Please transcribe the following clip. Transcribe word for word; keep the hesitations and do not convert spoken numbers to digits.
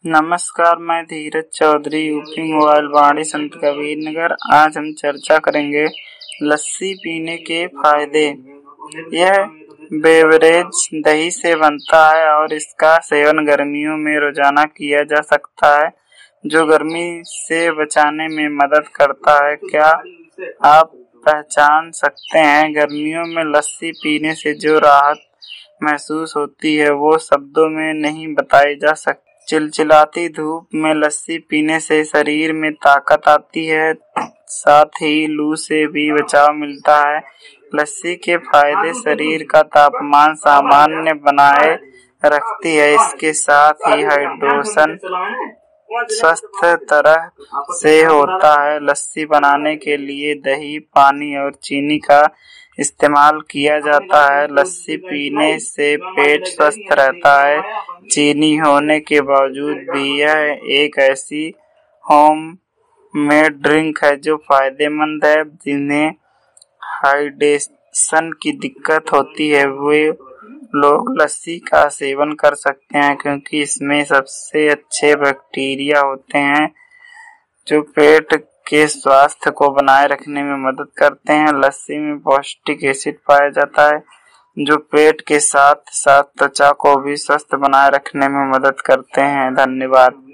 नमस्कार, मैं Dheeraj Chaudhary, UP mobile Vaani Sant Kabir नगर। आज हम चर्चा करेंगे लस्सी पीने के फायदे। यह बेवरेज दही से बनता है और इसका सेवन गर्मियों में रोजाना किया जा सकता है, जो गर्मी से बचाने में मदद करता है। क्या आप पहचान सकते हैं? गर्मियों में लस्सी पीने से जो राहत महसूस होती है वो शब्दों में नहीं बताई जा सकती। चिलचिलाती धूप में लस्सी पीने से शरीर में ताकत आती है, साथ ही लू से भी बचाव मिलता है। लस्सी के फायदे: शरीर का तापमान सामान्य बनाए रखती है, इसके साथ ही हाइड्रेशन स्वस्थ तरह से होता है। लस्सी बनाने के लिए दही, पानी और चीनी का इस्तेमाल किया जाता है। लस्सी पीने से पेट स्वस्थ रहता है। चीनी होने के बावजूद भी यह एक ऐसी होम मेड ड्रिंक है जो फायदेमंद है। जिन्हें हाइड्रेशन की दिक्कत होती है वे लोग लस्सी का सेवन कर सकते हैं, क्योंकि इसमें सबसे अच्छे बैक्टीरिया होते हैं जो पेट के स्वास्थ्य को बनाए रखने में मदद करते हैं। लस्सी में पौष्टिक एसिड पाया जाता है जो पेट के साथ साथ त्वचा को भी स्वस्थ बनाए रखने में मदद करते हैं। धन्यवाद।